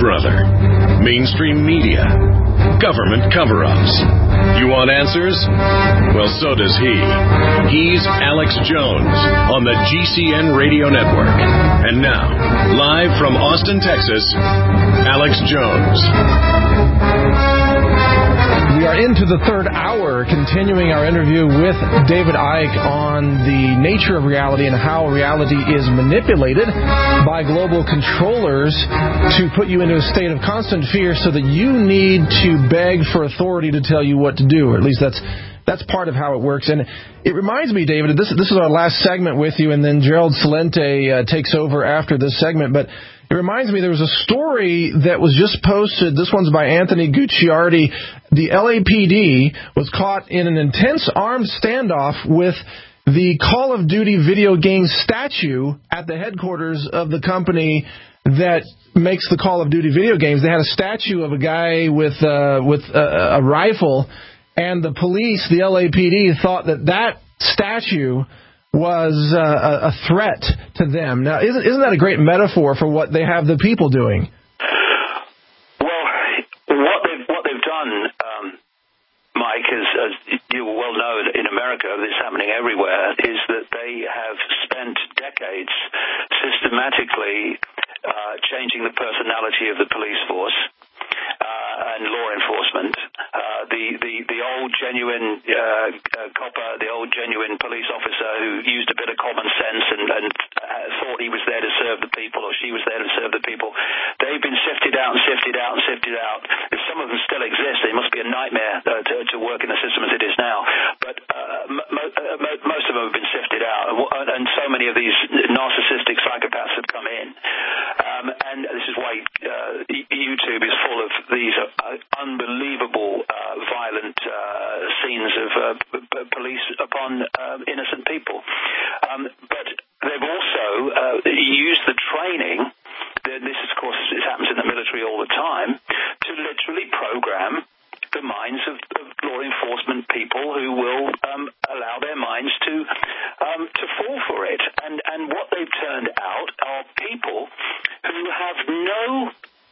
brother? Mainstream media? Government cover-ups? You want answers? Well, so does he. He's Alex Jones on the GCN Radio Network. And now, live from Austin, Texas, Alex Jones. We are into the third hour, continuing our interview with David Icke on the nature of reality and how reality is manipulated by global controllers to put you into a state of constant fear so that you need to beg for authority to tell you what to do, or at least that's part of how it works. And it reminds me, David, this is our last segment with you, and then Gerald Celente takes over after this segment, but it reminds me there was a story that was just posted. This one's by Anthony Gucciardi. The LAPD was caught in an intense armed standoff with the Call of Duty video game statue at the headquarters of the company that makes the Call of Duty video games. They had a statue of a guy with a rifle, and the police, the LAPD, thought that statue was a threat to them. Now, isn't that a great metaphor for what they have the people doing? Well, what they've done, Mike, as you well know, in America, this is happening everywhere, is that they have spent decades systematically changing the personality of the police force and law enforcement. The old genuine copper, the old genuine police officer who used a bit of common sense and thought he was there to serve the people, or she was there to serve the people, they've been sifted out and sifted out and sifted out. If some of them still exist, it must be a nightmare to work in the system as it is now. But most of them have been sifted out, and so many of these narcissistic psychopaths have come in. And this is why YouTube is full of these unbelievable violent scenes of police upon innocent people. But they've also used the training, this of course this happens in the military all the time, to literally program the minds of law enforcement people who will allow their minds to fall for it. And what they've turned out are people who have no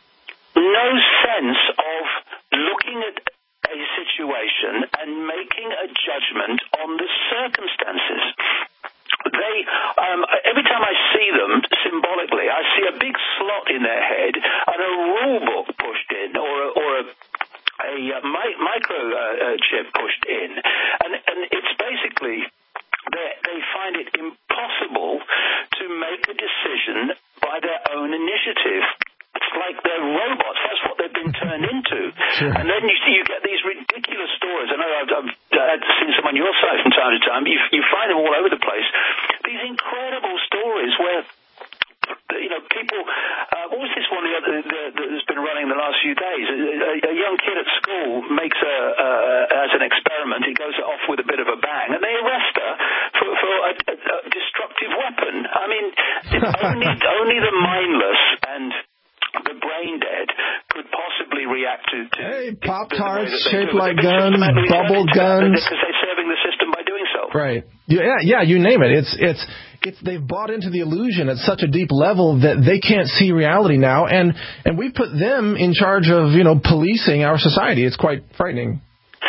sense of looking at a situation and making a judgment on the circumstances. They, every time I see them symbolically, I see a big slot in their head and a rule book pushed in, or a microchip pushed in, and it's basically they find it impossible to make a decision by their own initiative. It's like they're robots. That's what they've been turned into. Sure. And then you get these ridiculous stories. I know I've seen some on your site from time to time. You find them all over the place. These incredible stories where, people. What was this one that's been running the last few days? A young kid at school makes as an experiment. He goes off with a bit of a bang, and they arrest her for a destructive weapon. I mean, only the mindless and the brain dead could possibly react to hey, Pop-Tarts shaped like guns, bubble guns. Because they're serving the system by doing so. Right. Yeah, you name it. It's they've bought into the illusion at such a deep level that they can't see reality now, and we put them in charge of, policing our society. It's quite frightening.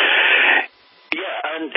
Yeah, and,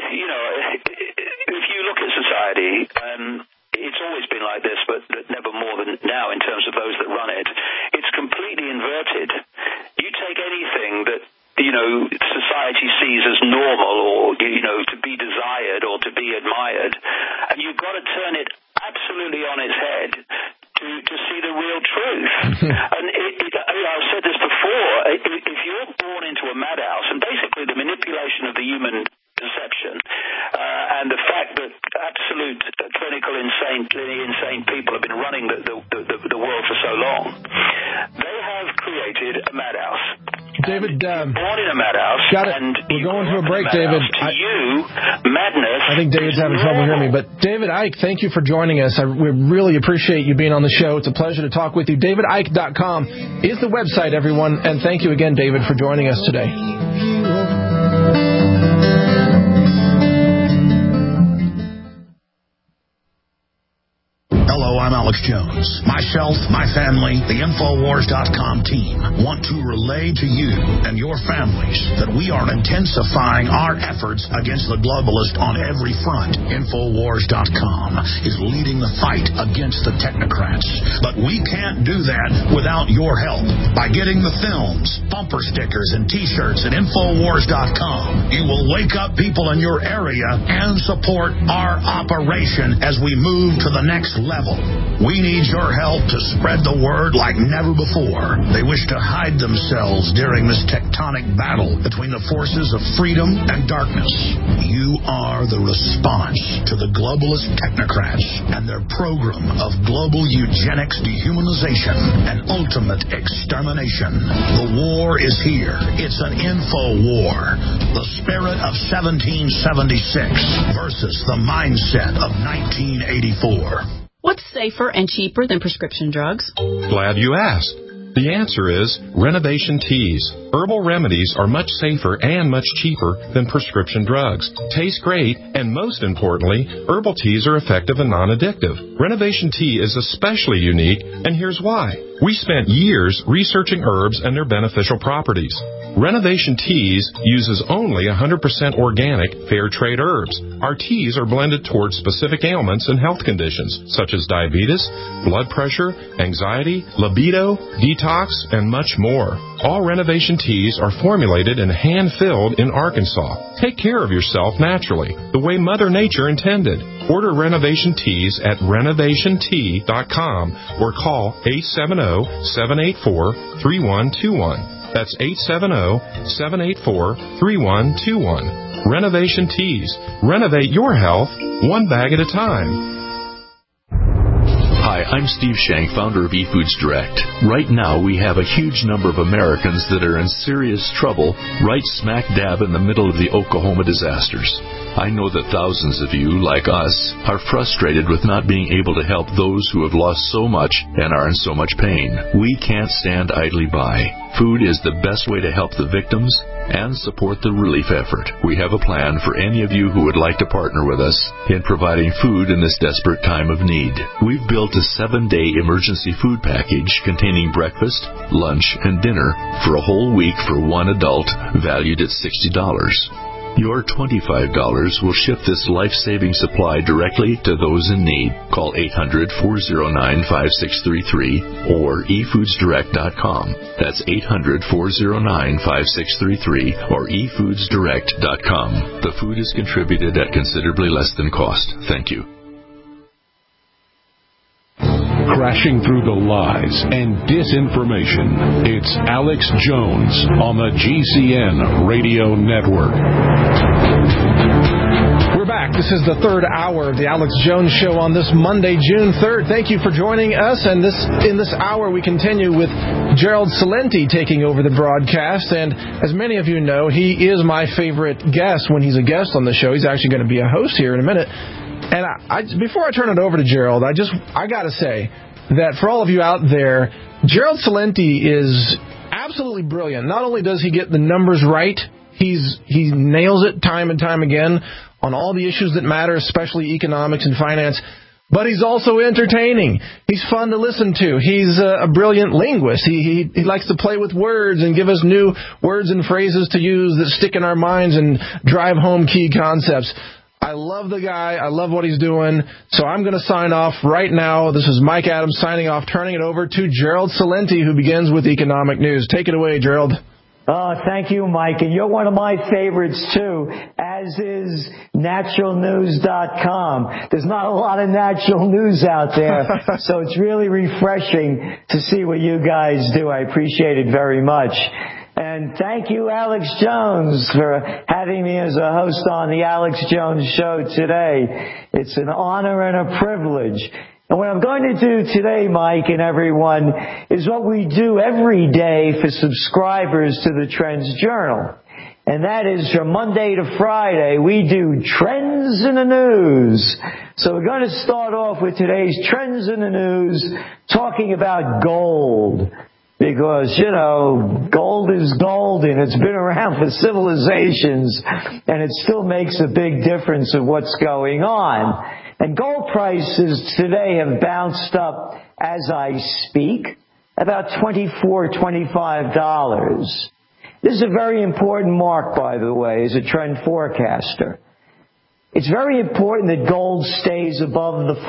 if you look at society, it's always been like this, but never more than now in terms of those that run it. It's completely inverted. You take anything that, society sees as normal or, to be desired or to be admired, and you've got to turn it absolutely on its head to see the real truth. And I've said this before, if you're born into a madhouse, and basically the manipulation of the human perception, and the fact that absolute clinical insane people have been running the world for so long, they have created a madhouse. David, born in a madhouse. Got it. And we're going to a break, David. Madness. I think David's having trouble hearing me. But David Icke, thank you for joining us. We really appreciate you being on the show. It's a pleasure to talk with you. DavidIcke.com is the website, everyone. And thank you again, David, for joining us today. Hello, I'm Alex Jones. Myself, my family, the Infowars.com team want to relay to you and your families that we are intensifying our efforts against the globalist on every front. Infowars.com is leading the fight against the technocrats. But we can't do that without your help. By getting the films, bumper stickers, and T-shirts at Infowars.com, you will wake up people in your area and support our operation as we move to the next level. We need your help to spread the word like never before. They wish to hide themselves during this tectonic battle between the forces of freedom and darkness. You are the response to the globalist technocrats and their program of global eugenics, dehumanization, and ultimate extermination. The war is here. It's an info war. The spirit of 1776 versus the mindset of 1984. What's safer and cheaper than prescription drugs? Glad you asked. The answer is Renovation Teas. Herbal remedies are much safer and much cheaper than prescription drugs. Taste great, and most importantly, herbal teas are effective and non-addictive. Renovation Tea is especially unique, and here's why. We spent years researching herbs and their beneficial properties. Renovation Teas uses only 100% organic, fair trade herbs. Our teas are blended towards specific ailments and health conditions, such as diabetes, blood pressure, anxiety, libido, detox, and much more. All Renovation Teas are formulated and hand-filled in Arkansas. Take care of yourself naturally, the way Mother Nature intended. Order Renovation Teas at renovationtea.com or call 870-784-3121. That's 870-784-3121. Renovation Teas. Renovate your health one bag at a time. Hi, I'm Steve Shank, founder of eFoods Direct. Right now, we have a huge number of Americans that are in serious trouble right smack dab in the middle of the Oklahoma disasters. I know that thousands of you, like us, are frustrated with not being able to help those who have lost so much and are in so much pain. We can't stand idly by. Food is the best way to help the victims and support the relief effort. We have a plan for any of you who would like to partner with us in providing food in this desperate time of need. We've built a 7-day emergency food package containing breakfast, lunch, and dinner for a whole week for one adult, valued at $60. Your $25 will ship this life-saving supply directly to those in need. Call 800-409-5633 or efoodsdirect.com. That's 800-409-5633 or efoodsdirect.com. The food is contributed at considerably less than cost. Thank you. Crashing through the lies and disinformation, it's Alex Jones on the GCN Radio Network. We're back. This is the third hour of the Alex Jones Show on this Monday, June 3rd. Thank you for joining us. And in this hour, we continue with Gerald Celente taking over the broadcast. And as many of you know, he is my favorite guest when he's a guest on the show. He's actually going to be a host here in a minute. And before I turn it over to Gerald, I got to say that for all of you out there, Gerald Celente is absolutely brilliant. Not only does he get the numbers right, he nails it time and time again on all the issues that matter, especially economics and finance, but he's also entertaining. He's fun to listen to. He's a brilliant linguist. He likes to play with words and give us new words and phrases to use that stick in our minds and drive home key concepts. I love the guy. I love what he's doing. So I'm going to sign off right now. This is Mike Adams signing off, turning it over to Gerald Celente, who begins with economic news. Take it away, Gerald. Thank you, Mike. And you're one of my favorites, too, as is naturalnews.com. There's not a lot of natural news out there, so it's really refreshing to see what you guys do. I appreciate it very much. And thank you, Alex Jones, for having me as a host on the Alex Jones Show today. It's an honor and a privilege. And what I'm going to do today, Mike and everyone, is what we do every day for subscribers to the Trends Journal. And that is from Monday to Friday, we do Trends in the News. So we're going to start off with today's Trends in the News, talking about gold. Because, gold is gold, and it's been around for civilizations, and it still makes a big difference of what's going on. And gold prices today have bounced up as I speak, about $24, $25. This is a very important mark, by the way, as a trend forecaster. It's very important that gold stays above the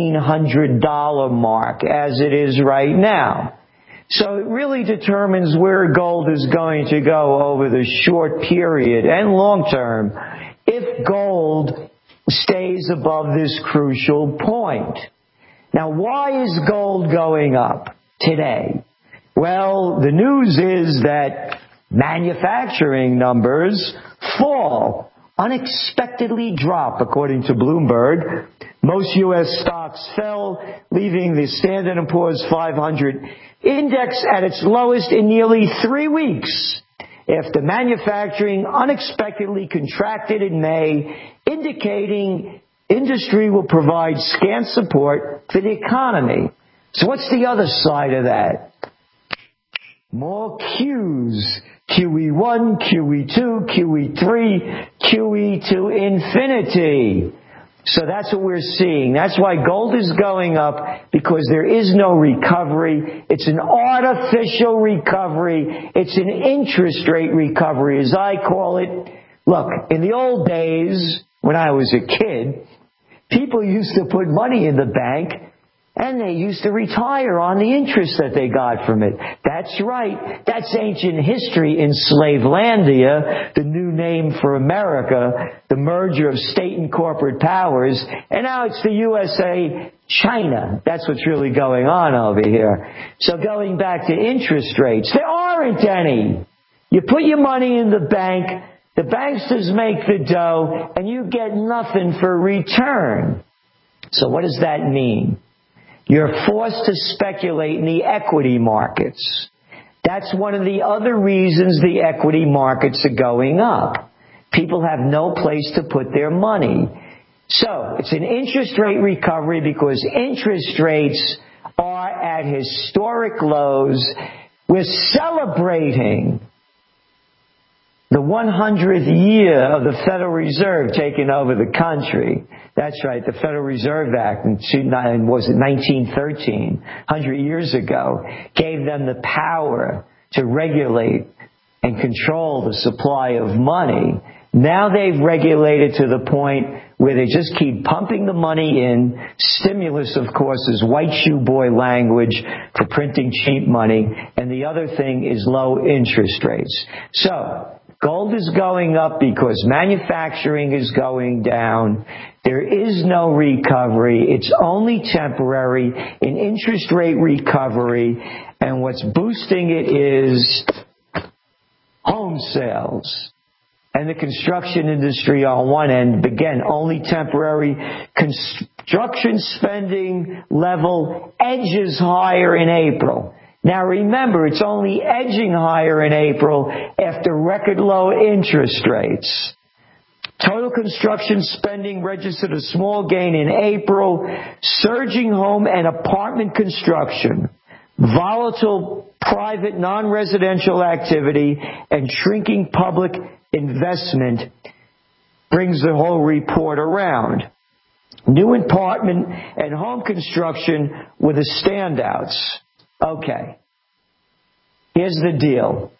$1,400 mark, as it is right now. So it really determines where gold is going to go over the short period and long term if gold stays above this crucial point. Now, why is gold going up today? Well, the news is that manufacturing numbers fall, unexpectedly drop, according to Bloomberg. Most U.S. stocks fell, leaving the Standard & Poor's 500 index at its lowest in nearly 3 weeks, after manufacturing unexpectedly contracted in May, indicating industry will provide scant support for the economy. So what's the other side of that? More Qs. QE1, QE2, QE3, QE to infinity. So that's what we're seeing. That's why gold is going up, because there is no recovery. It's an artificial recovery. It's an interest rate recovery, as I call it. Look, in the old days, when I was a kid, people used to put money in the bank and they used to retire on the interest that they got from it. That's right. That's ancient history in Slavelandia, the new name for America, the merger of state and corporate powers. And now it's the USA, China. That's what's really going on over here. So going back to interest rates, there aren't any. You put your money in the bank, the banksters make the dough, and you get nothing for return. So what does that mean? You're forced to speculate in the equity markets. That's one of the other reasons the equity markets are going up. People have no place to put their money. So it's an interest rate recovery because interest rates are at historic lows. We're celebrating the 100th year of the Federal Reserve taking over the country. That's right, the Federal Reserve Act in 1913, 100 years ago, gave them the power to regulate and control the supply of money. Now they've regulated to the point where they just keep pumping the money in. Stimulus, of course, is white shoe boy language for printing cheap money. And the other thing is low interest rates. So gold is going up because manufacturing is going down. There is no recovery. It's only temporary, an interest rate recovery. And what's boosting it is home sales. And the construction industry on one end, again, only temporary. Construction spending level edges higher in April. Now remember, it's only edging higher in April after record low interest rates. Total construction spending registered a small gain in April. Surging home and apartment construction, volatile private non-residential activity, and shrinking public investment brings the whole report around. New apartment and home construction were the standouts. Okay, here's the deal.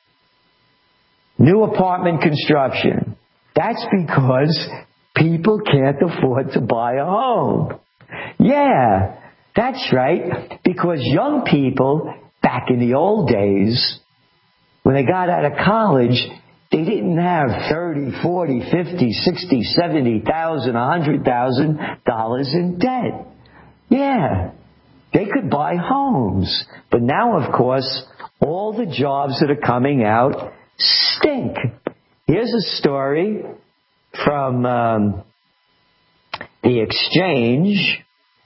New apartment construction. That's because people can't afford to buy a home. Yeah, that's right. Because young people, back in the old days, when they got out of college, they didn't have $30, $40, $50, $60, $70,000, $100,000 in debt. Yeah. They could buy homes. But now, of course, all the jobs that are coming out stink. Here's a story from The Exchange.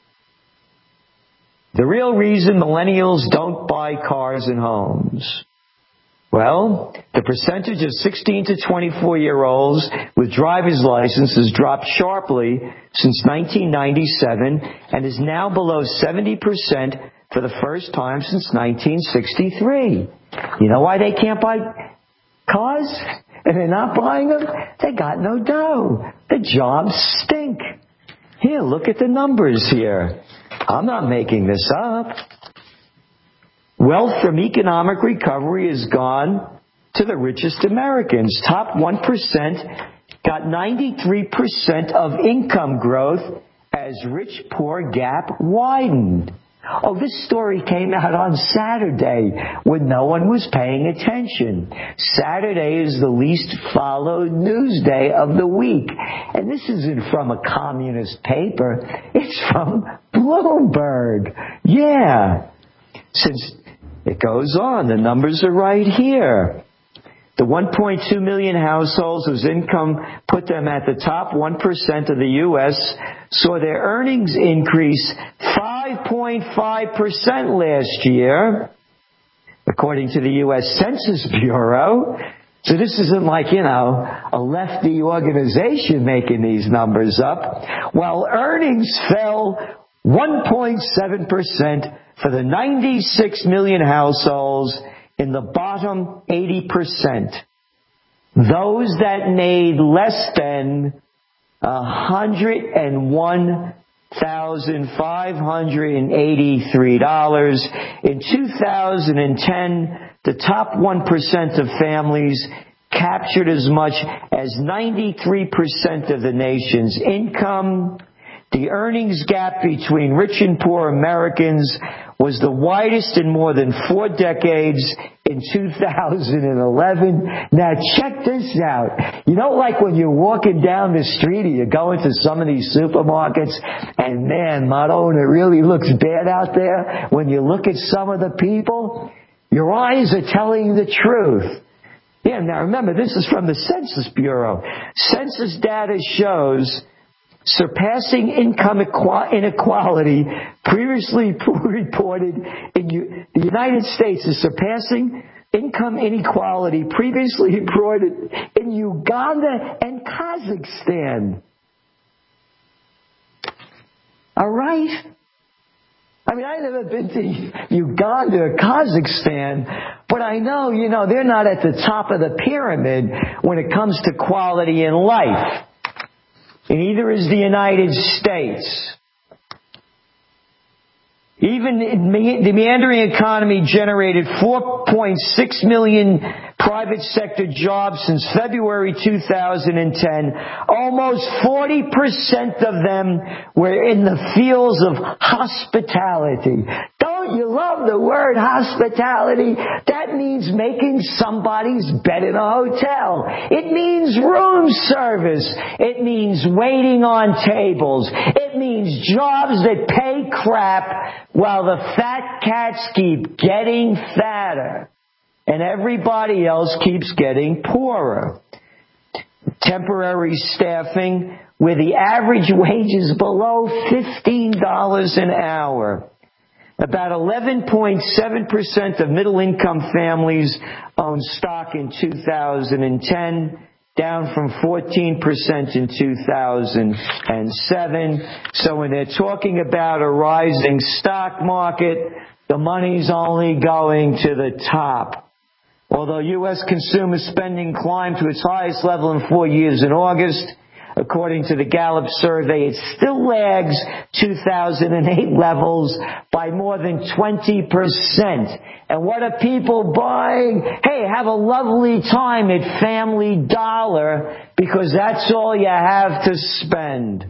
The real reason millennials don't buy cars and homes. Well, the percentage of 16 to 24-year-olds with driver's licenses dropped sharply since 1997 and is now below 70% for the first time since 1963. You know why they can't buy cars? And they're not buying them? They got no dough. The jobs stink. Here, look at the numbers here. I'm not making this up. Wealth from economic recovery has gone to the richest Americans. Top 1% got 93% of income growth as rich-poor gap widened. Oh, this story came out on Saturday when no one was paying attention. Saturday is the least followed news day of the week. And this isn't from a communist paper. It's from Bloomberg. Yeah. Since it goes on, the numbers are right here. The 1.2 million households whose income put them at the top 1% of the U.S. saw their earnings increase 5.5% last year, according to the U.S. Census Bureau. So this isn't like, a lefty organization making these numbers up. While earnings fell 1.7% for the 96 million households in the bottom 80%. Those that made less than $101,583. In 2010, the top 1% of families captured as much as 93% of the nation's income. The earnings gap between rich and poor Americans was the widest in more than 4 decades in 2011. Now check this out. Like when you're walking down the street or you go into some of these supermarkets and man, Madonna, it really looks bad out there. When you look at some of the people, your eyes are telling you the truth. Yeah, now remember, this is from the Census Bureau. Census data shows surpassing income inequality previously reported in the United States is surpassing income inequality previously reported in Uganda and Kazakhstan. All right? I've never been to Uganda or Kazakhstan, but I know, they're not at the top of the pyramid when it comes to quality in life. And neither is the United States. Even the meandering economy generated 4.6 million private sector jobs since February 2010. Almost 40% of them were in the fields of hospitality. Don't you love the word hospitality? That means making somebody's bed in a hotel. It means room service. It means waiting on tables. It means jobs that pay crap while the fat cats keep getting fatter and everybody else keeps getting poorer. Temporary staffing where the average wage is below $15 an hour. About 11.7% of middle-income families owned stock in 2010, down from 14% in 2007. So when they're talking about a rising stock market, the money's only going to the top. Although U.S. consumer spending climbed to its highest level in 4 years in August, according to the Gallup survey, it still lags 2008 levels by more than 20%. And what are people buying? Hey, have a lovely time at Family Dollar because that's all you have to spend.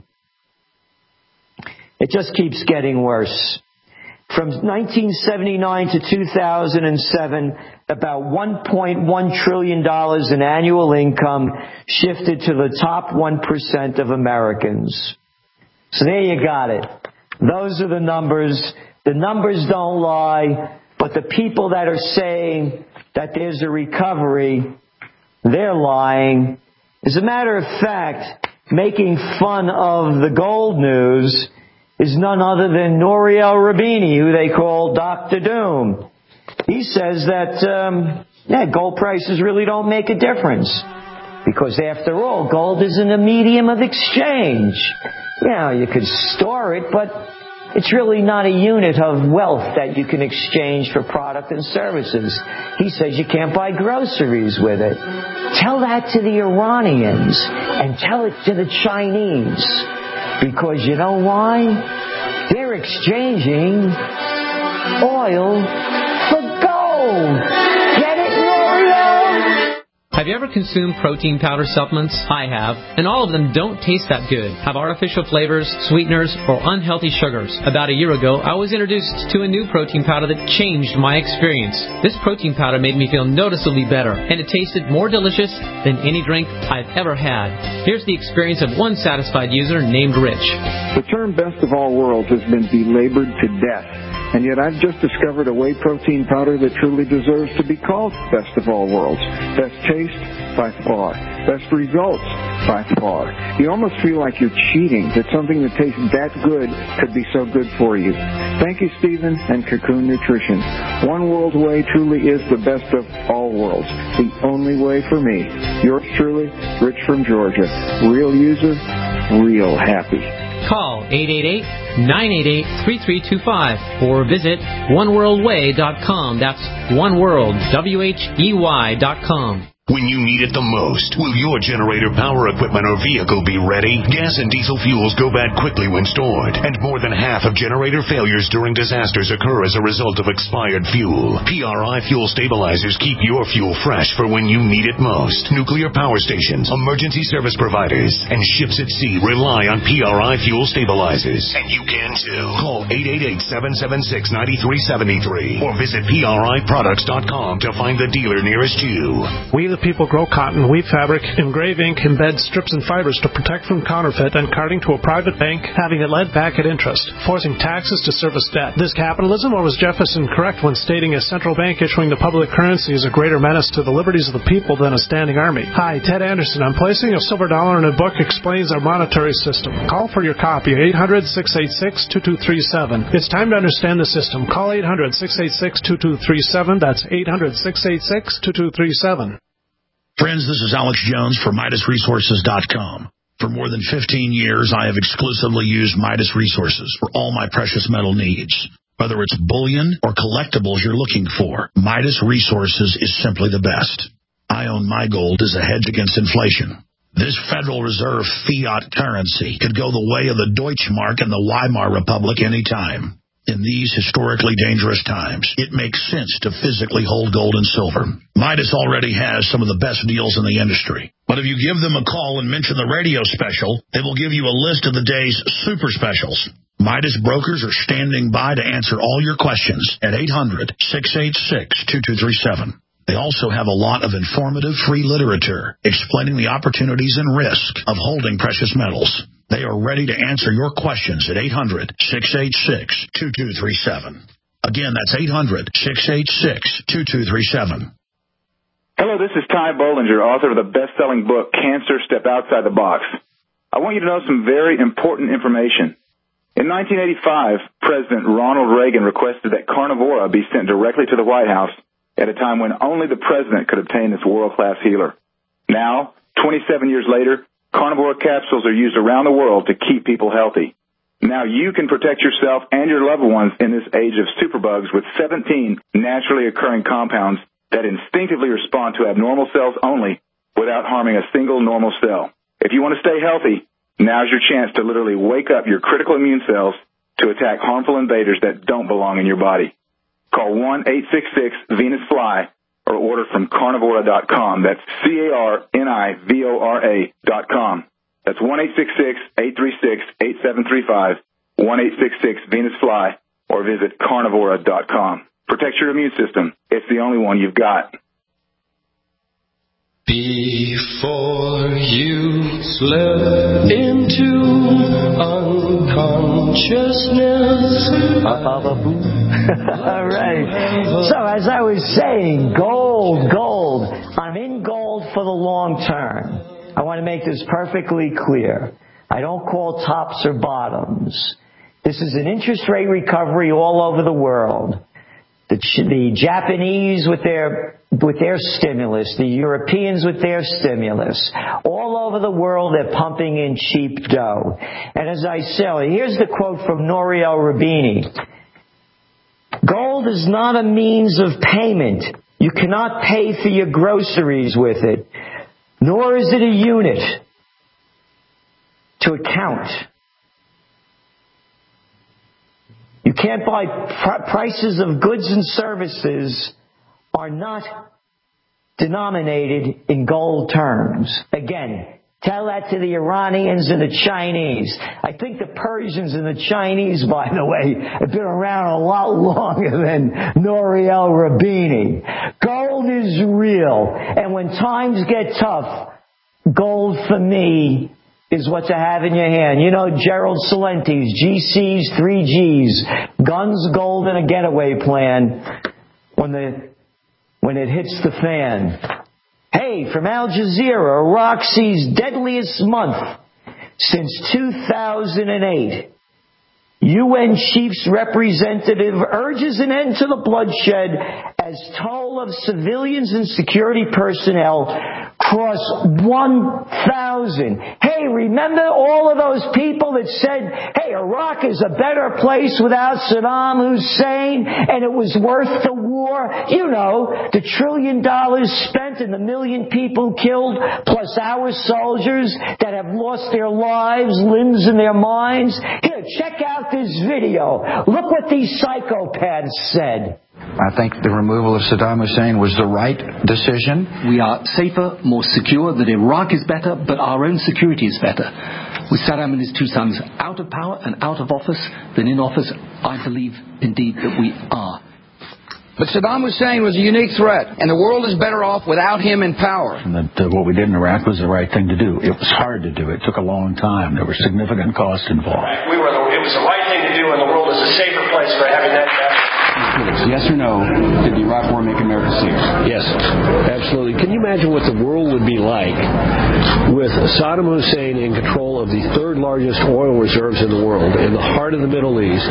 It just keeps getting worse. From 1979 to 2007, about $1.1 trillion in annual income shifted to the top 1% of Americans. So there you got it. Those are the numbers. The numbers don't lie, but the people that are saying that there's a recovery, they're lying. As a matter of fact, making fun of the gold news is none other than Nouriel Roubini, who they call Dr. Doom. He says that, gold prices really don't make a difference. Because after all, gold isn't a medium of exchange. You could store it, but it's really not a unit of wealth that you can exchange for product and services. He says you can't buy groceries with it. Tell that to the Iranians and tell it to the Chinese. Because you know why? They're exchanging oil for gold. Get it, L'Oreal? Have you ever consumed protein powder supplements? I have, and all of them don't taste that good, have artificial flavors, sweeteners, or unhealthy sugars. About a year ago, I was introduced to a new protein powder that changed my experience. This protein powder made me feel noticeably better, and it tasted more delicious than any drink I've ever had. Here's the experience of one satisfied user named Rich. The term best of all worlds has been belabored to death. And yet I've just discovered a whey protein powder that truly deserves to be called best of all worlds. Best taste, by far. Best results, by far. You almost feel like you're cheating, that something that tastes that good could be so good for you. Thank you, Stephen and Cocoon Nutrition. One World Whey truly is the best of all worlds. The only way for me. Yours truly, Rich from Georgia. Real user, real happy. Call 888-988-3325 or visit oneworldway.com. That's oneworld.com. When you need it the most, will your generator, power equipment, or vehicle be ready? Gas and diesel fuels go bad quickly when stored, and more than half of generator failures during disasters occur as a result of expired fuel. PRI Fuel Stabilizers keep your fuel fresh for when you need it most. Nuclear power stations, emergency service providers, and ships at sea rely on PRI Fuel Stabilizers. And you can too. Call 888-776-9373 or visit PRIproducts.com to find the dealer nearest you. We the people grow cotton, weave fabric, engrave ink, embed strips and fibers to protect from counterfeit and carting to a private bank, having it lent back at interest, forcing taxes to service debt. This capitalism, or was Jefferson correct when stating a central bank issuing the public currency is a greater menace to the liberties of the people than a standing army? Hi, Ted Anderson. I'm placing a silver dollar in a book explains our monetary system. Call for your copy, 800-686-2237. It's time to understand the system. Call 800-686-2237. That's 800-686-2237. Friends, this is Alex Jones for MidasResources.com. For more than 15 years, I have exclusively used Midas Resources for all my precious metal needs. Whether it's bullion or collectibles you're looking for, Midas Resources is simply the best. I own my gold as a hedge against inflation. This Federal Reserve fiat currency could go the way of the Deutschmark and the Weimar Republic anytime. In these historically dangerous times, it makes sense to physically hold gold and silver. Midas already has some of the best deals in the industry. But if you give them a call and mention the radio special, they will give you a list of the day's super specials. Midas brokers are standing by to answer all your questions at 800-686-2237. They also have a lot of informative free literature explaining the opportunities and risk of holding precious metals. They are ready to answer your questions at 800-686-2237. Again, that's 800-686-2237. Hello, this is Ty Bollinger, author of the best-selling book, Cancer, Step Outside the Box. I want you to know some very important information. In 1985, President Ronald Reagan requested that Carnivora be sent directly to the White House at a time when only the president could obtain this world-class healer. Now, 27 years later, Carnivora capsules are used around the world to keep people healthy. Now you can protect yourself and your loved ones in this age of superbugs with 17 naturally occurring compounds that instinctively respond to abnormal cells only without harming a single normal cell. If you want to stay healthy, now's your chance to literally wake up your critical immune cells to attack harmful invaders that don't belong in your body. Call 1-866-VENUS-FLY or order from Carnivora.com. That's Carnivora.com. That's 1-866-836-8735, 1-866-VENUS-FLY, or visit Carnivora.com. Protect your immune system. It's the only one you've got. Before you slip into unconsciousness. All right. So as I was saying, gold. I'm in gold for the long term. I want to make this perfectly clear. I don't call tops or bottoms. This is an interest rate recovery all over the world. The Japanese with their stimulus, the Europeans with their stimulus. All over the world, they're pumping in cheap dough. And as I say, here's the quote from Nouriel Roubini. Gold is not a means of payment. You cannot pay for your groceries with it, nor is it a unit to account You can't buy prices of goods and services are not denominated in gold terms. Again, tell that to the Iranians and the Chinese. I think the Persians and the Chinese, by the way, have been around a lot longer than Nouriel Roubini. Gold is real. And when times get tough, gold for me is what to have in your hand. You know Gerald Celentes, GCs, 3Gs, guns, gold, and a getaway plan when it hits the fan. Hey, from Al Jazeera, Iraq sees deadliest month since 2008. UN Chief's representative urges an end to the bloodshed as toll of civilians and security personnel cross 1,000. Hey, remember all of those people that said, hey, Iraq is a better place without Saddam Hussein and it was worth the war? You know, the $1 trillion spent and the 1 million people killed, plus our soldiers that have lost their lives, limbs, and their minds. Here, check out this video. Look what these psychopaths said. I think the removal of Saddam Hussein was the right decision. We are safer, more secure, that Iraq is better, but our own security is better. With Saddam and his two sons out of power and out of office than in office, I believe indeed that we are. But Saddam Hussein was a unique threat, and the world is better off without him in power. And that what we did in Iraq was the right thing to do. It was hard to do. It took a long time. There were significant costs involved. Right. It was the right thing to do, and the world is a safer place for having that happen. Yes or no, did the Iraq War make America safer? Yes, absolutely. Can you imagine what the world would be like with Saddam Hussein in control of the third largest oil reserves in the world, in the heart of the Middle East?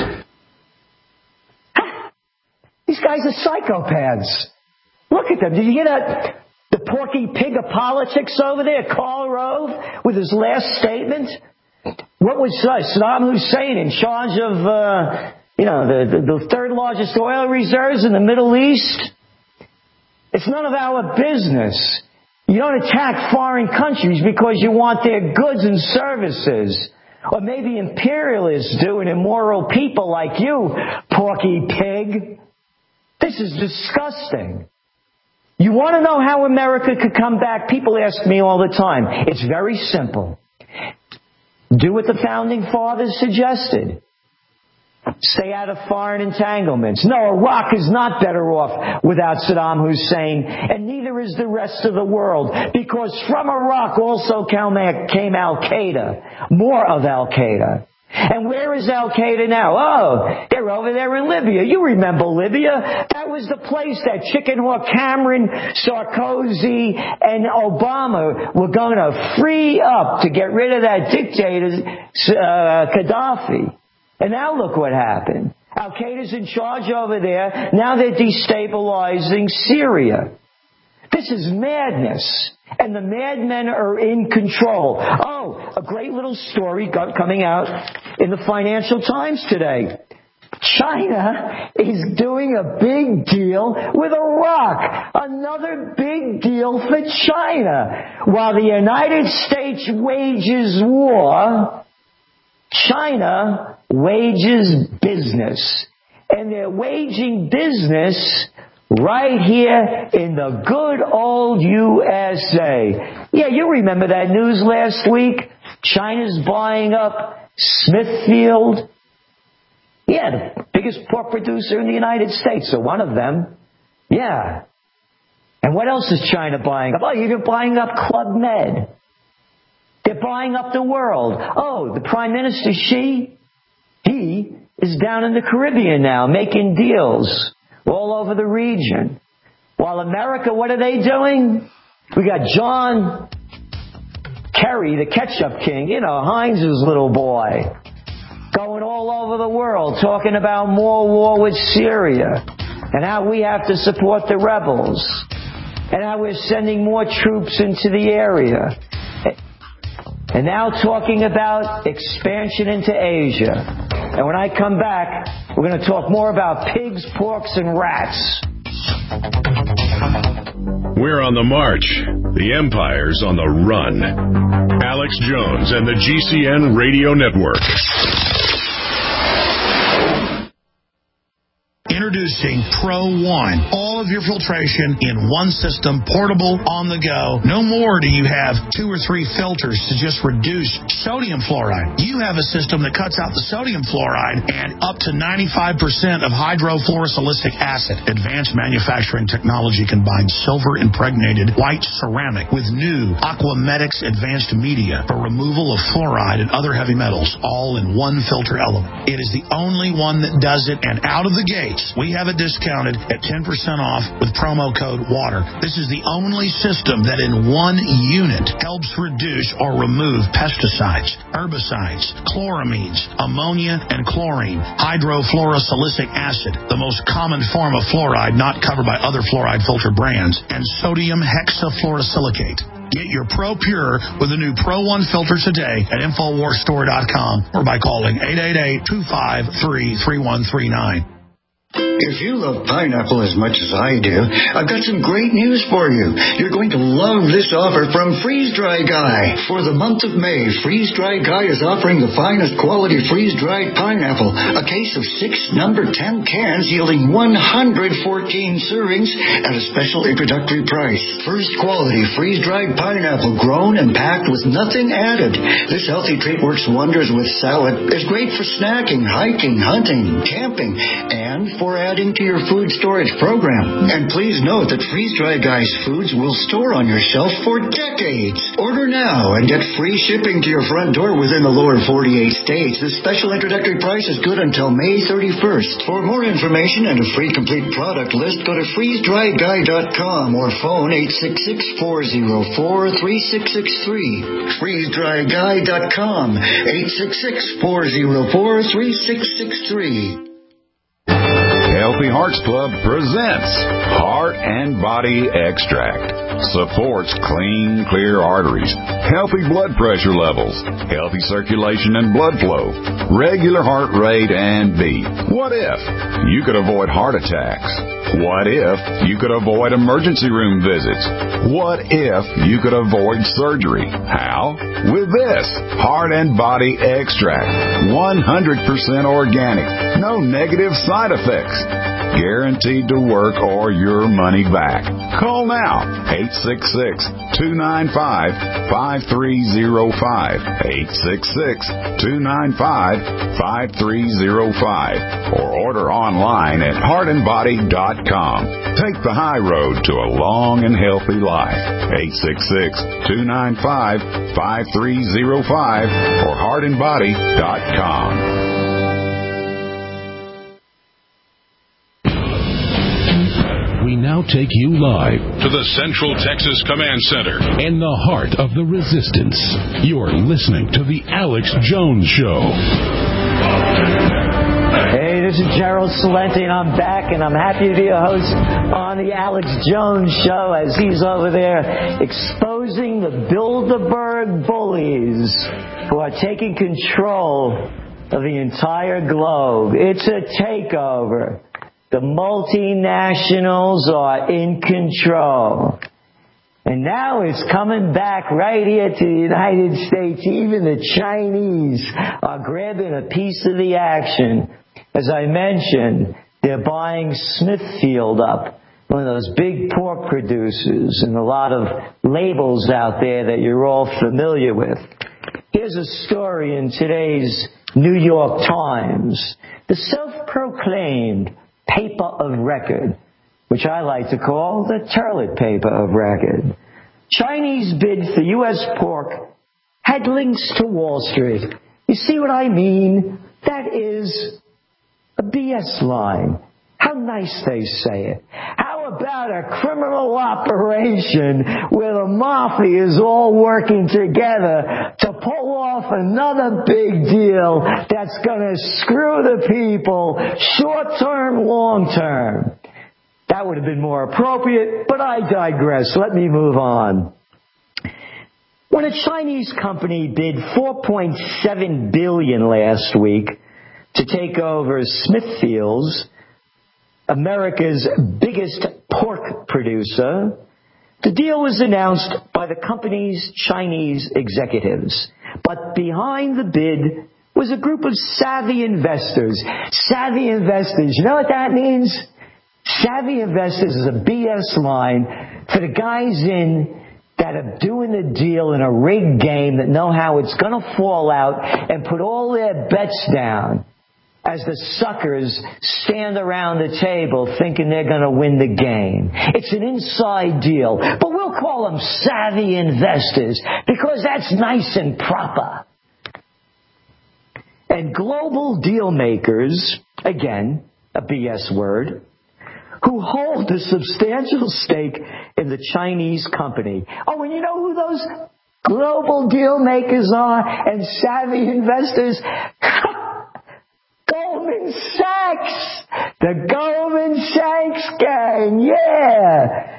These guys are psychopaths. Look at them. Did you hear that? The porky pig of politics over there, Karl Rove, with his last statement? What was Saddam Hussein in charge of, the third largest oil reserves in the Middle East? It's none of our business. You don't attack foreign countries because you want their goods and services. Or maybe imperialists do, and immoral people like you, porky pig. This is disgusting. You want to know how America could come back? People ask me all the time. It's very simple. Do what the Founding Fathers suggested. Stay out of foreign entanglements. No, Iraq is not better off without Saddam Hussein, and neither is the rest of the world, because from Iraq also came Al-Qaeda, more of Al-Qaeda. And where is Al-Qaeda now? Oh, they're over there in Libya. You remember Libya? That was the place that Chicken Hawk Cameron, Sarkozy, and Obama were going to free up to get rid of that dictator, Gaddafi. And now look what happened. Al-Qaeda's in charge over there. Now they're destabilizing Syria. This is madness. And the madmen are in control. Oh, a great little story coming out in the Financial Times today. China is doing a big deal with Iraq. Another big deal for China. While the United States wages war, China wages business. And they're waging business right here in the good old USA. Yeah, you remember that news last week? China's buying up Smithfield. Yeah, the biggest pork producer in the United States, or one of them. Yeah. And what else is China buying up? Oh, you're buying up Club Med. They're buying up the world. Oh, the Prime Minister Xi, he is down in the Caribbean now making deals all over the region. While America, what are they doing? We got John Kerry, the ketchup king, Heinz's little boy, going all over the world talking about more war with Syria and how we have to support the rebels and how we're sending more troops into the area. And now talking about expansion into Asia. And when I come back, we're going to talk more about pigs, porks, and rats. We're on the march. The empire's on the run. Alex Jones and the GCN Radio Network. Introducing Pro One. All of your filtration in one system, portable, on the go. No more do you have 2 or 3 filters to just reduce sodium fluoride. You have a system that cuts out the sodium fluoride and up to 95% of hydrofluorosilicic acid. Advanced manufacturing technology combines silver-impregnated white ceramic with new Aquamedics advanced media for removal of fluoride and other heavy metals, all in one filter element. It is the only one that does it, and out of the gates, we have it discounted at 10% off with promo code WATER. This is the only system that in one unit helps reduce or remove pesticides, herbicides, chloramines, ammonia, and chlorine, hydrofluorosilicic acid, the most common form of fluoride not covered by other fluoride filter brands, and sodium hexafluorosilicate. Get your Pro Pure with the new Pro One filter today at InfoWarsStore.com or by calling 888-253-3139. If you love pineapple as much as I do, I've got some great news for you. You're going to love this offer from Freeze Dry Guy. For the month of May, Freeze Dry Guy is offering the finest quality freeze-dried pineapple, a case of 6 number 10 cans yielding 114 servings at a special introductory price. First quality freeze-dried pineapple grown and packed with nothing added. This healthy treat works wonders with salad. It's great for snacking, hiking, hunting, camping, and for adding to your food storage program. And please note that Freeze Dry Guy's foods will store on your shelf for decades. Order now and get free shipping to your front door within the lower 48 states. This special introductory price is good until May 31st. For more information and a free complete product list, go to freezedryguy.com or phone 866-404-3663. freezedryguy.com 866-404-3663. Healthy Hearts Club presents Heart and Body Extract. Supports clean, clear arteries, healthy blood pressure levels, healthy circulation and blood flow, regular heart rate and beat. What if you could avoid heart attacks? What if you could avoid emergency room visits? What if you could avoid surgery? How? With this Heart and Body Extract. 100% organic. No negative side effects. Guaranteed to work or your money back. Call now. 866-295-5305. 866-295-5305. Or order online at heartandbody.com. Take the high road to a long and healthy life. 866-295-5305 or heartandbody.com. We now take you live to the Central Texas Command Center in the heart of the resistance. You're listening to the Alex Jones Show. Hey, this is Gerald Celente, and I'm back, and I'm happy to be a host on the Alex Jones Show as he's over there exposing the Bilderberg bullies who are taking control of the entire globe. It's a takeover. The multinationals are in control. And now it's coming back right here to the United States. Even the Chinese are grabbing a piece of the action. As I mentioned, they're buying Smithfield up, one of those big pork producers, and a lot of labels out there that you're all familiar with. Here's a story in today's New York Times. The self-proclaimed paper of record, which I like to call the toilet paper of record. Chinese bid for U.S. pork had links to Wall Street. You see what I mean? That is a BS line. How nice they say it. How about a criminal operation where the mafia is all working together to pull off another big deal that's going to screw the people short-term, long-term? That would have been more appropriate, but I digress. Let me move on. When a Chinese company bid $4.7 billion last week to take over Smithfield's, America's biggest pork producer, the deal was announced by the company's Chinese executives. But behind the bid was a group of savvy investors. Savvy investors. You know what that means? Savvy investors is a BS line for the guys that are doing the deal in a rigged game, that know how it's going to fall out, and put all their bets down as the suckers stand around the table thinking they're going to win the game. It's an inside deal, but we'll call them savvy investors because that's nice and proper. And global deal makers, again, a BS word, who hold a substantial stake in the Chinese company. Oh, and you know who those global deal makers are and savvy investors? Goldman Sachs! The Goldman Sachs gang, yeah!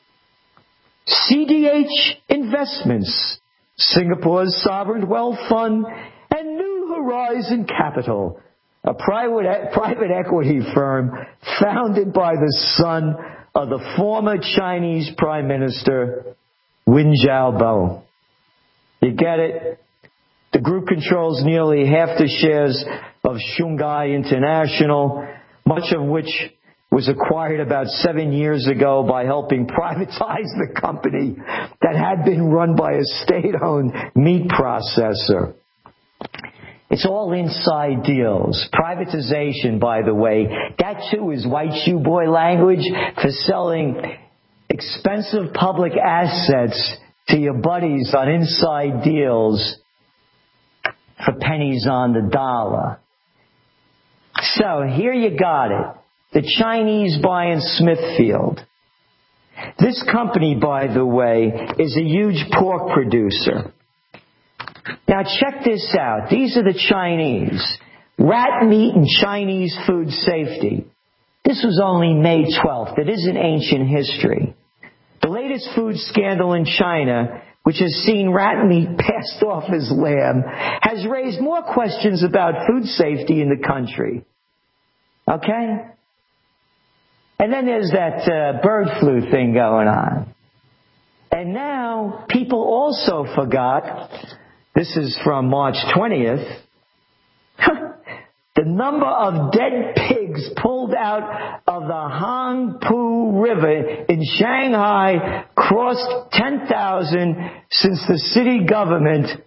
CDH Investments, Singapore's sovereign wealth fund, and New Horizon Capital, a private equity firm founded by the son of the former Chinese Prime Minister, Wen Jiabao. You get it? The group controls nearly half the shares of Shungai International, much of which was acquired about 7 years ago by helping privatize the company that had been run by a state-owned meat processor. It's all inside deals. Privatization, by the way, that too is white shoe boy language for selling expensive public assets to your buddies on inside deals for pennies on the dollar. So here you got it. The Chinese buying Smithfield. This company, by the way, is a huge pork producer. Now check this out. These are the Chinese. Rat meat and Chinese food safety. This was only May 12th. It isn't ancient history. The latest food scandal in China, which has seen rat meat passed off as lamb, has raised more questions about food safety in the country. Okay? And then there's that bird flu thing going on. And now people also forgot, this is from March 20th, the number of dead pigs pulled out of the Hangpu River in Shanghai crossed 10,000 since the city government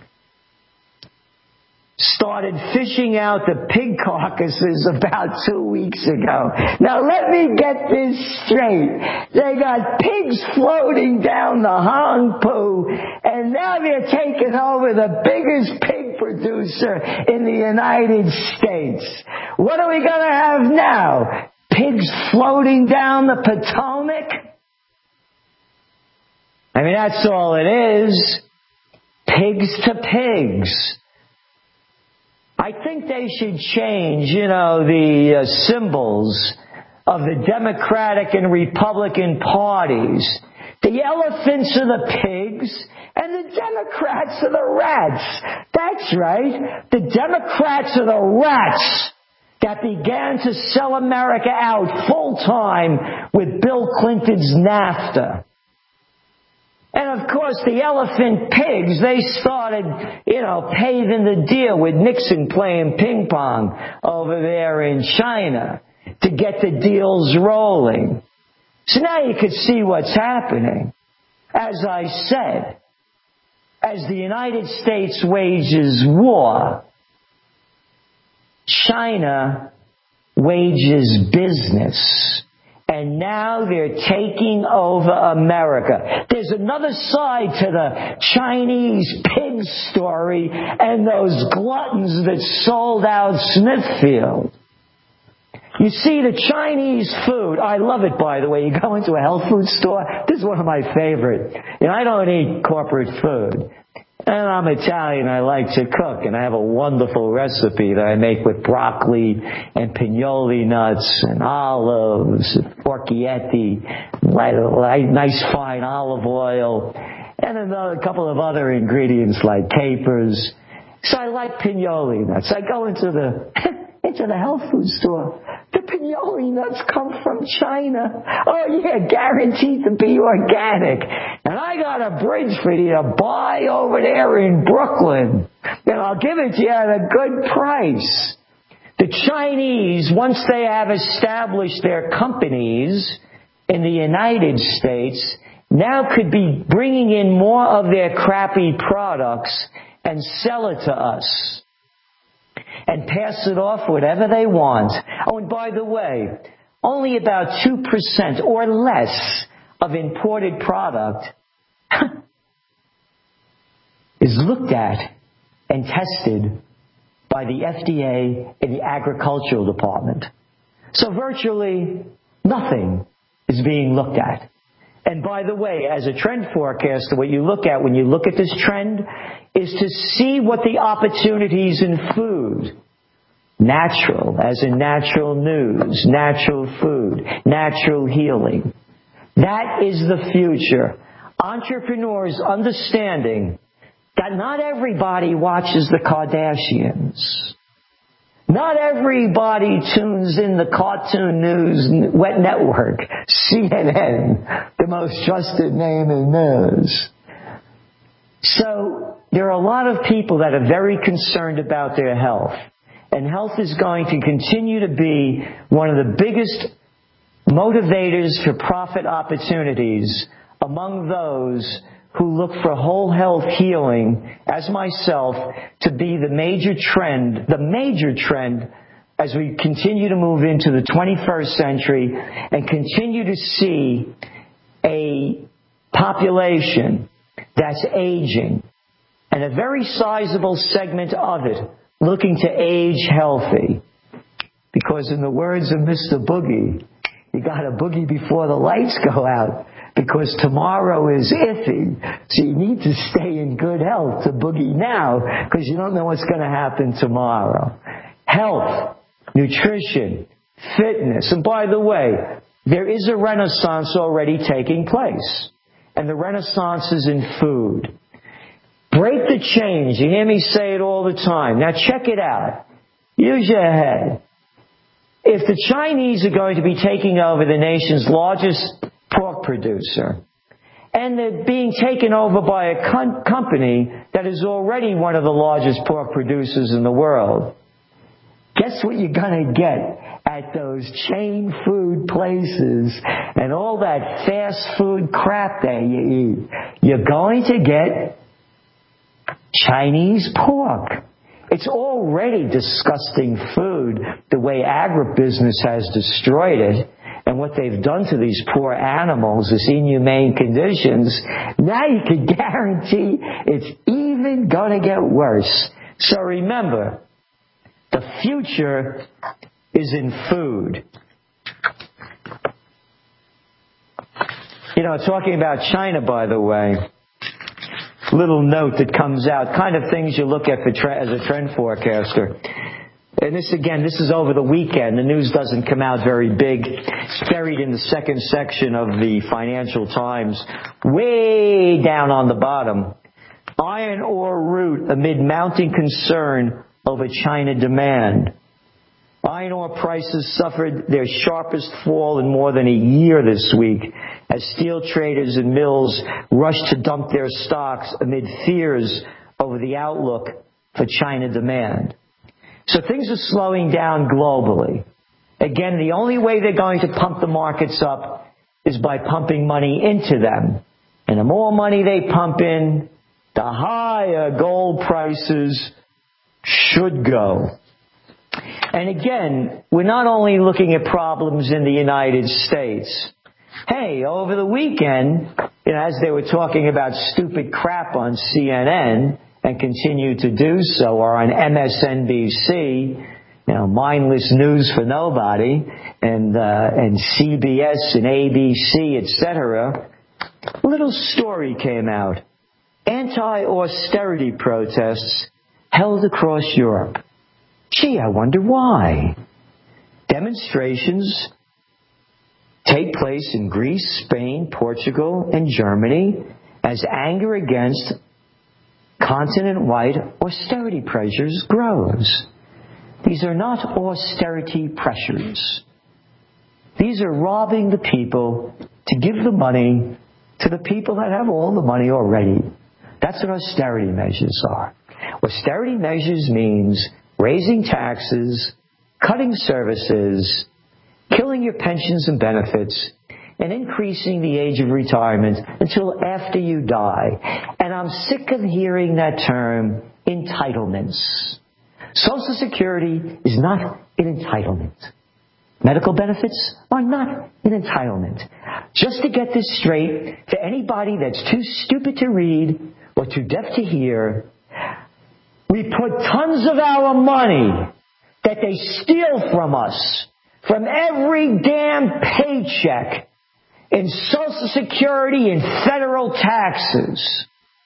started fishing out the pig carcasses about 2 weeks ago. Now let me get this straight. They got pigs floating down the Hangpu, and now they're taking over the biggest pig producer in the United States. What are we going to have now? Pigs floating down the Potomac? I mean, that's all it is. Pigs to pigs. I think they should change, the symbols of the Democratic and Republican parties. The elephants are the pigs, and the Democrats are the rats. That's right. The Democrats are the rats that began to sell America out full-time with Bill Clinton's NAFTA. And of course, the elephant pigs, they started, paving the deal with Nixon playing ping pong over there in China to get the deals rolling. So now you can see what's happening. As I said, as the United States wages war, China wages business. And now they're taking over America. There's another side to the Chinese pig story and those gluttons that sold out Smithfield. You see, the Chinese food, I love it, by the way. You go into a health food store, this is one of my favorite. I don't eat corporate food. And I'm Italian, I like to cook, and I have a wonderful recipe that I make with broccoli and pignoli nuts and olives, and porchietti, nice fine olive oil, and a couple of other ingredients like capers. So I like pignoli nuts. I go into the health food store. The pignoli nuts come from China. Oh yeah, guaranteed to be organic. And I got a bridge for you to buy over there in Brooklyn. I'll give it to you at a good price. The Chinese, once they have established their companies in the United States, now could be bringing in more of their crappy products and sell it to us and pass it off whatever they want. Oh, and by the way, only about 2% or less of imported product is looked at and tested by the FDA and the Agricultural Department. So virtually nothing is being looked at. And by the way, as a trend forecaster, what you look at when you look at this trend is to see what the opportunities in food, natural, as in natural news, natural food, natural healing. That is the future. Entrepreneurs understanding that not everybody watches the Kardashians. Not everybody tunes in the Cartoon News Network, CNN, the most trusted name in news. So there are a lot of people that are very concerned about their health. And health is going to continue to be one of the biggest motivators for profit opportunities among those who look for whole health healing, as myself, to be the major trend as we continue to move into the 21st century and continue to see a population that's aging and a very sizable segment of it looking to age healthy. Because in the words of Mr. Boogie, you got to boogie before the lights go out, because tomorrow is iffy. So you need to stay in good health to boogie now, because you don't know what's going to happen tomorrow. Health, nutrition, fitness. And by the way, there is a renaissance already taking place. And the renaissance is in food. Break the chains. You hear me say it all the time. Now check it out. Use your head. If the Chinese are going to be taking over the nation's largest pork producer, and they're being taken over by a company that is already one of the largest pork producers in the world, guess what you're going to get at those chain food places and all that fast food crap that you eat? You're going to get Chinese pork. It's already disgusting food, the way agribusiness has destroyed it, and what they've done to these poor animals, this inhumane conditions. Now you can guarantee it's even going to get worse. So remember, the future is in food. Talking about China, by the way, little note that comes out, kind of things you look at as a trend forecaster. And this is over the weekend. The news doesn't come out very big. It's buried in the second section of the Financial Times, way down on the bottom. Iron ore route amid mounting concern over China demand. Iron ore prices suffered their sharpest fall in more than a year this week as steel traders and mills rushed to dump their stocks amid fears over the outlook for China demand. So things are slowing down globally. Again, the only way they're going to pump the markets up is by pumping money into them. And the more money they pump in, the higher gold prices should go. And again, we're not only looking at problems in the United States. Hey, over the weekend, as they were talking about stupid crap on CNN and continue to do so, or on MSNBC, mindless news for nobody, and CBS and ABC, etc., a little story came out. Anti-austerity protests held across Europe. Gee, I wonder why. Demonstrations take place in Greece, Spain, Portugal, and Germany as anger against continent-wide austerity pressures grows. These are not austerity pressures. These are robbing the people to give the money to the people that have all the money already. That's what austerity measures are. Austerity measures means raising taxes, cutting services, killing your pensions and benefits, and increasing the age of retirement until after you die. And I'm sick of hearing that term, entitlements. Social Security is not an entitlement. Medical benefits are not an entitlement. Just to get this straight, to anybody that's too stupid to read or too deaf to hear, we put tons of our money that they steal from us, from every damn paycheck, in Social Security and federal taxes.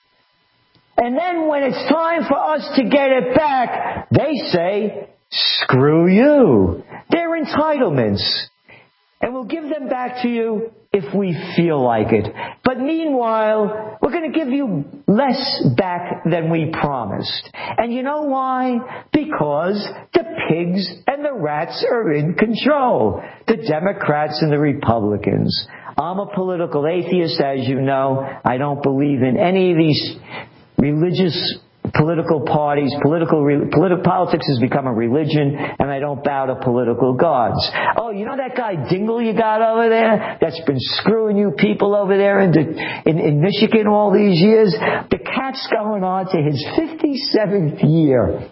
And then when it's time for us to get it back, they say, screw you. They're entitlements. And we'll give them back to you if we feel like it. But meanwhile, we're going to give you less back than we promised. And you know why? Because the pigs and the rats are in control. The Democrats and the Republicans. I'm a political atheist, as you know. I don't believe in any of these religious political parties. Politics has become a religion, and I don't bow to political gods. Oh, you know that guy Dingle you got over there that's been screwing you people over there in Michigan all these years? The cat's going on to his 57th year.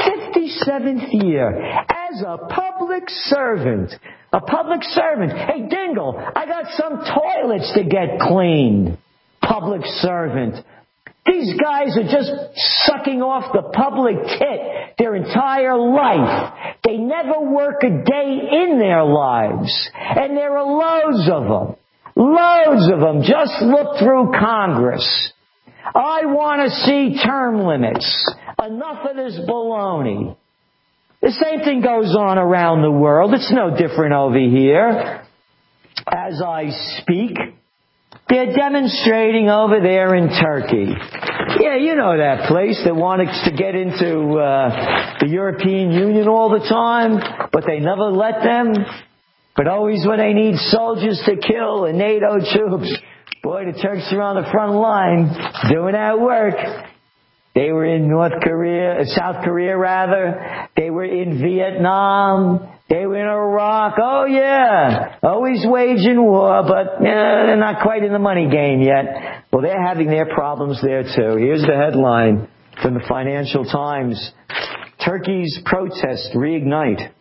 57th year as a public servant. A public servant. Hey, Dingle, I got some toilets to get cleaned. Public servant. These guys are just sucking off the public tit their entire life. They never work a day in their lives. And there are loads of them. Loads of them. Just look through Congress. I want to see term limits. Enough of this baloney. The same thing goes on around the world. It's no different over here. As I speak, they're demonstrating over there in Turkey. Yeah, you know that place that wanted to get into the European Union all the time, but they never let them. But always when they need soldiers to kill and NATO troops, boy, the Turks are on the front line doing that work. They were in South Korea rather. They were in Vietnam. They were in Iraq. Oh yeah. Always waging war, but they're not quite in the money game yet. Well, they're having their problems there too. Here's the headline from the Financial Times. Turkey's protests reignite.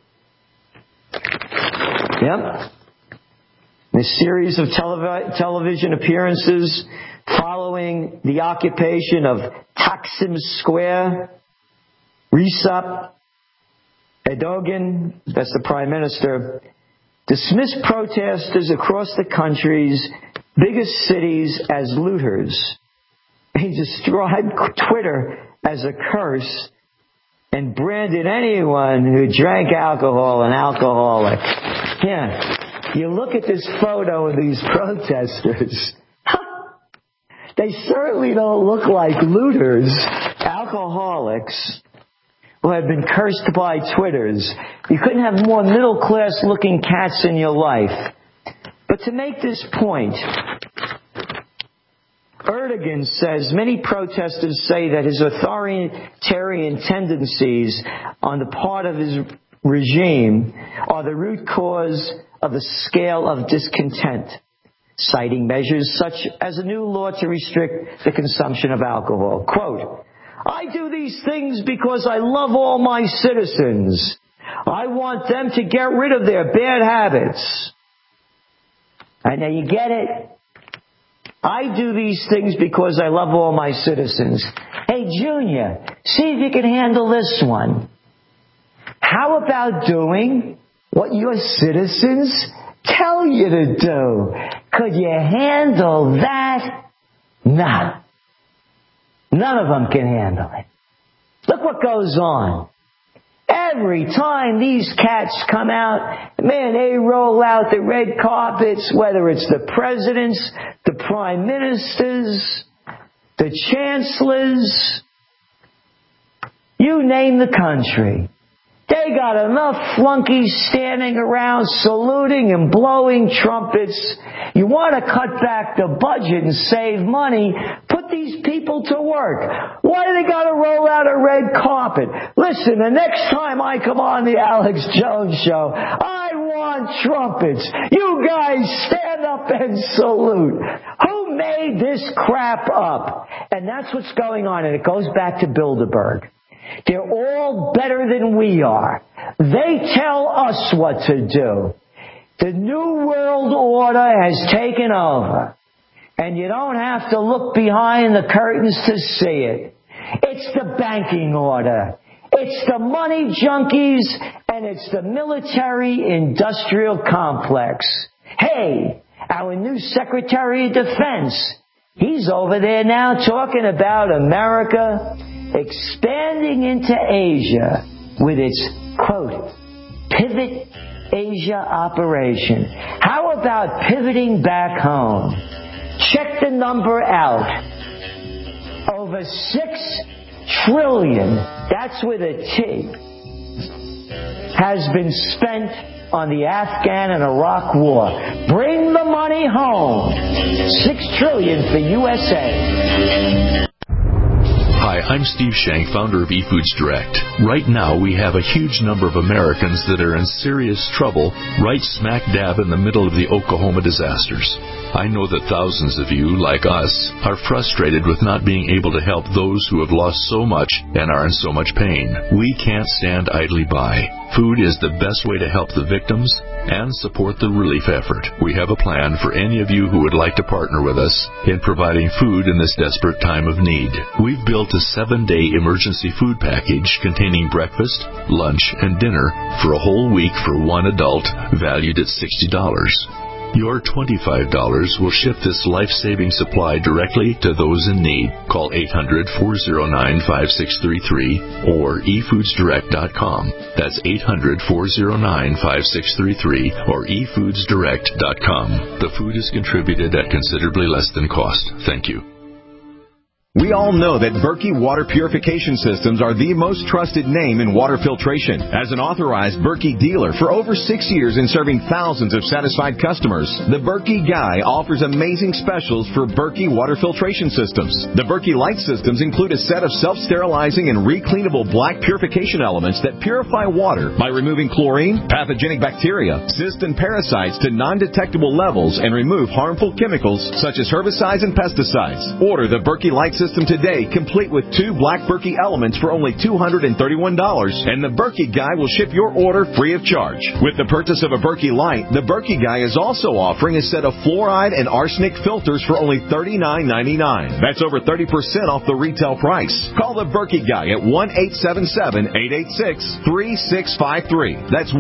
Yep. A series of television appearances following the occupation of Taksim Square. Recep Erdogan, that's the Prime Minister, dismissed protesters across the country's biggest cities as looters. He described Twitter as a curse and branded anyone who drank alcohol an alcoholic. Yeah, you look at this photo of these protesters. They certainly don't look like looters, alcoholics, who have been cursed by Twitters. You couldn't have more middle-class looking cats in your life. But to make this point, Erdogan says many protesters say that his authoritarian tendencies on the part of his regime are the root cause of the scale of discontent, citing measures such as a new law to restrict the consumption of alcohol. Quote, I do these things because I love all my citizens. I want them to get rid of their bad habits. And now you get it? I do these things because I love all my citizens. Hey, Junior, see if you can handle this one. How about doing what your citizens tell you to do? Could you handle that? No. None of them can handle it. Look what goes on. Every time these cats come out, man, they roll out the red carpets, whether it's the presidents, the prime ministers, the chancellors, you name the country. They got enough flunkies standing around saluting and blowing trumpets. You want to cut back the budget and save money, put these people to work. Why do they got to roll out a red carpet? Listen, the next time I come on the Alex Jones Show, I want trumpets. You guys stand up and salute. Who made this crap up? And that's what's going on, and it goes back to Bilderberg. They're all better than we are. They tell us what to do. The New World Order has taken over. And you don't have to look behind the curtains to see it. It's the banking order. It's the money junkies, and it's the military-industrial complex. Hey, our new Secretary of Defense, he's over there now talking about America expanding into Asia with its, quote, Pivot Asia operation. How about pivoting back home? Check the number out. Over $6 trillion, that's with a T, has been spent on the Afghan and Iraq war. Bring the money home. $6 trillion for USA. Hi, I'm Steve Shank, founder of eFoods Direct. Right now, we have a huge number of Americans that are in serious trouble right smack dab in the middle of the Oklahoma disasters. I know that thousands of you, like us, are frustrated with not being able to help those who have lost so much and are in so much pain. We can't stand idly by. Food is the best way to help the victims and support the relief effort. We have a plan for any of you who would like to partner with us in providing food in this desperate time of need. We've built a 7-day emergency food package containing breakfast, lunch, and dinner for a whole week for one adult, valued at $60. Your $25 will ship this life-saving supply directly to those in need. Call 800-409-5633 or efoodsdirect.com. That's 800-409-5633 or efoodsdirect.com. The food is contributed at considerably less than cost. Thank you. We all know that Berkey Water Purification Systems are the most trusted name in water filtration. As an authorized Berkey dealer for over 6 years and serving thousands of satisfied customers, the Berkey Guy offers amazing specials for Berkey Water Filtration Systems. The Berkey Light Systems include a set of self-sterilizing and recleanable black purification elements that purify water by removing chlorine, pathogenic bacteria, cysts, and parasites to non-detectable levels and remove harmful chemicals such as herbicides and pesticides. Order the Berkey Light System today, complete with 2 black Berkey elements for only $231, and the Berkey Guy will ship your order free of charge. With the purchase of a Berkey Light, the Berkey Guy is also offering a set of fluoride and arsenic filters for only $39.99. That's over 30% off the retail price. Call the Berkey Guy at 1-877-886-3653. That's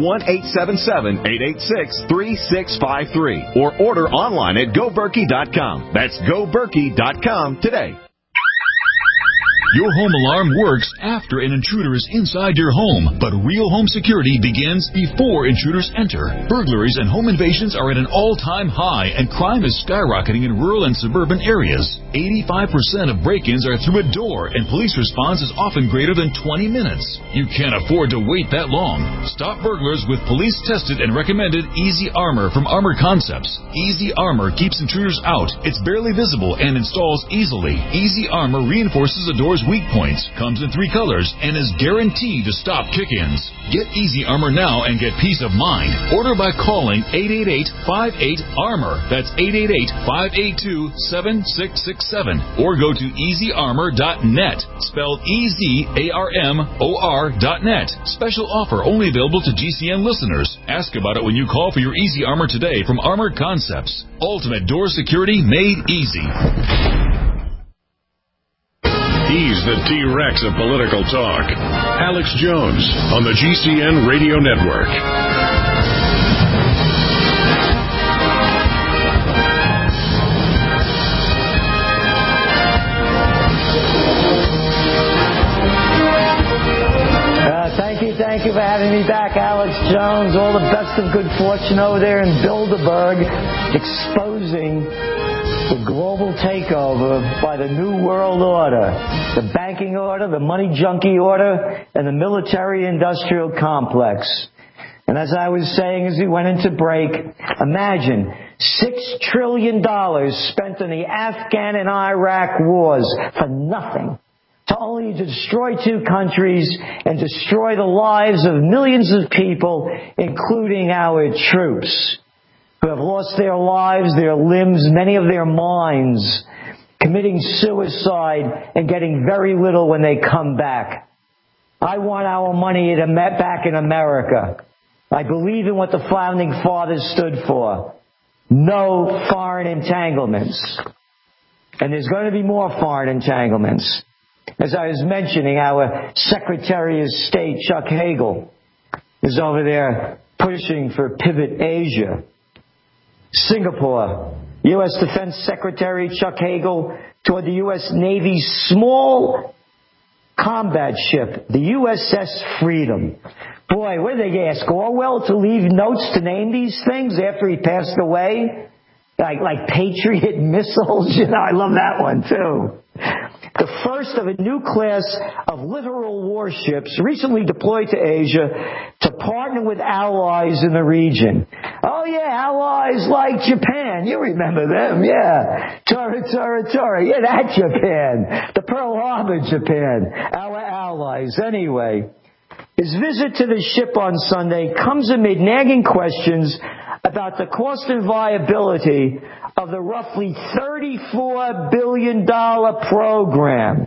1-877-886-3653. Or order online at GoBerkey.com. That's GoBerkey.com today. Your home alarm works after an intruder is inside your home, but real home security begins before intruders enter. Burglaries and home invasions are at an all-time high, and crime is skyrocketing in rural and suburban areas. 85% of break-ins are through a door, and police response is often greater than 20 minutes. You can't afford to wait that long. Stop burglars with police-tested and recommended Easy Armor from Armor Concepts. Easy Armor keeps intruders out. It's barely visible and installs easily. Easy Armor reinforces a door's weak points, comes in 3 colors, and is guaranteed to stop kick-ins. Get Easy Armor now and get peace of mind. Order by calling 888-58-ARMOR. That's 888-582-7667. Or go to easyarmor.net, spelled EasyArmor.net. Special offer only available to GCN listeners. Ask about it when you call for your Easy Armor today from Armor Concepts. Ultimate door security made easy. He's the T-Rex of political talk. Alex Jones on the GCN Radio Network. Thank you for having me back, Alex Jones. All the best of good fortune over there in Bilderberg, exposing the global takeover by the New World Order, the banking order, the money junkie order, and the military-industrial complex. And as I was saying as we went into break, imagine $6 trillion spent in the Afghan and Iraq wars for nothing, to only destroy two countries and destroy the lives of millions of people, including our troops, who have lost their lives, their limbs, many of their minds, committing suicide and getting very little when they come back. I want our money back in America. I believe in what the Founding Fathers stood for. No foreign entanglements. And there's going to be more foreign entanglements. As I was mentioning, our Secretary of State, Chuck Hagel, is over there pushing for Pivot Asia. Singapore, U.S. Defense Secretary Chuck Hagel toward the U.S. Navy's small combat ship, the USS Freedom. Boy, what did they ask Orwell to leave notes to name these things after he passed away? Like Patriot missiles? You know, I love that one too. The first of a new class of littoral warships recently deployed to Asia to partner with allies in the region. Oh yeah, allies like Japan. You remember them, yeah. Tora. Yeah, that Japan. The Pearl Harbor Japan. Our allies. Anyway, his visit to the ship on Sunday comes amid nagging questions about the cost and viability of the roughly $34 billion program.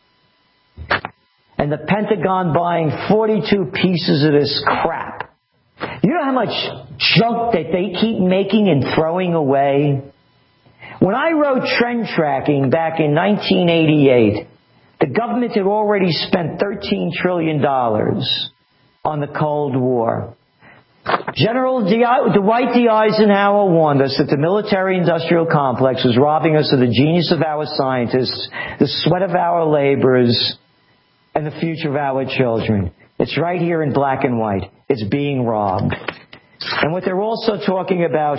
And the Pentagon buying 42 pieces of this crap. You know how much junk that they keep making and throwing away? When I wrote Trend Tracking back in 1988, the government had already spent $13 trillion on the Cold War. General Dwight D. Eisenhower warned us that the military-industrial complex was robbing us of the genius of our scientists, the sweat of our laborers, and the future of our children. It's right here in black and white. It's being robbed. And what they're also talking about,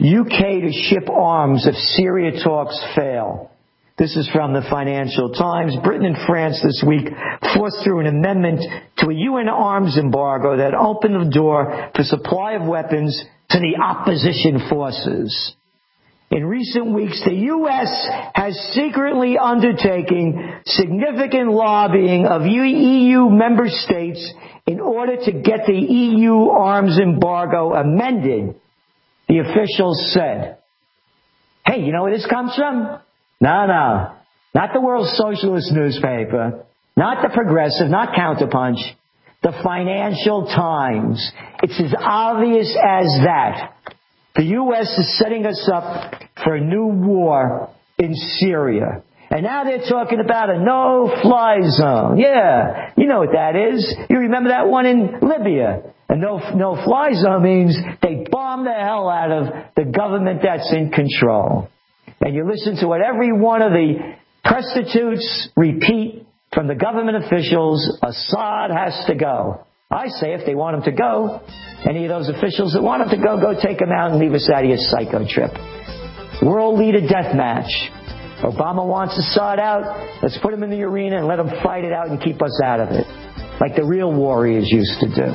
UK to ship arms if Syria talks fail. This is from the Financial Times. Britain and France this week forced through an amendment to a UN arms embargo that opened the door for supply of weapons to the opposition forces. In recent weeks, the U.S. has secretly undertaken significant lobbying of EU member states in order to get the EU arms embargo amended, the officials said. Hey, you know where this comes from? No. Not the World Socialist newspaper. Not the Progressive. Not Counterpunch. The Financial Times. It's as obvious as that. The U.S. is setting us up for a new war in Syria. And now they're talking about a no-fly zone. Yeah, you know what that is. You remember that one in Libya. A no-fly zone means they bomb the hell out of the government that's in control. And you listen to what every one of the prostitutes repeat from the government officials, Assad has to go. I say if they want him to go, any of those officials that want him to go take him out and leave us out of your psycho trip. World leader death match. Obama wants Assad out. Let's put him in the arena and let him fight it out and keep us out of it, like the real warriors used to do.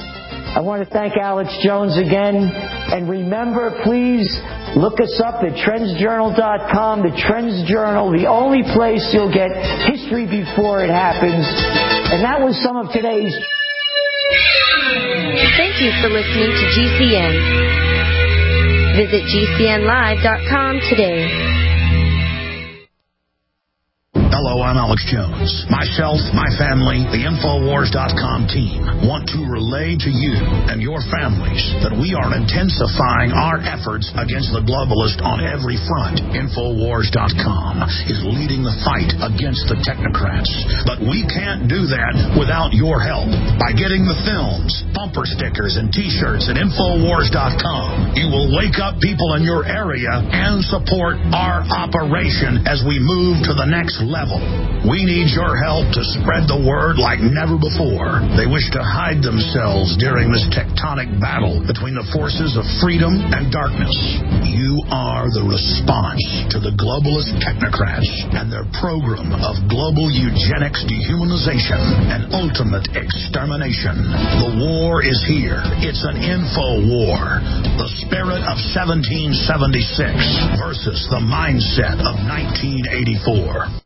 I want to thank Alex Jones again. And remember, please look us up at trendsjournal.com. The Trends Journal, the only place you'll get history before it happens. And that was some of today's... Thank you for listening to GCN. Visit GCNlive.com today. Hello, I'm Alex Jones. Myself, my family, the Infowars.com team want to relay to you and your families that we are intensifying our efforts against the globalist on every front. Infowars.com is leading the fight against the technocrats. But we can't do that without your help. By getting the films, bumper stickers, and T-shirts at Infowars.com, you will wake up people in your area and support our operation as we move to the next level. level. We need your help to spread the word like never before. They wish to hide themselves during this tectonic battle between the forces of freedom and darkness. You are the response to the globalist technocrats and their program of global eugenics, dehumanization, and ultimate extermination. The war is here. It's an info war. The spirit of 1776 versus the mindset of 1984.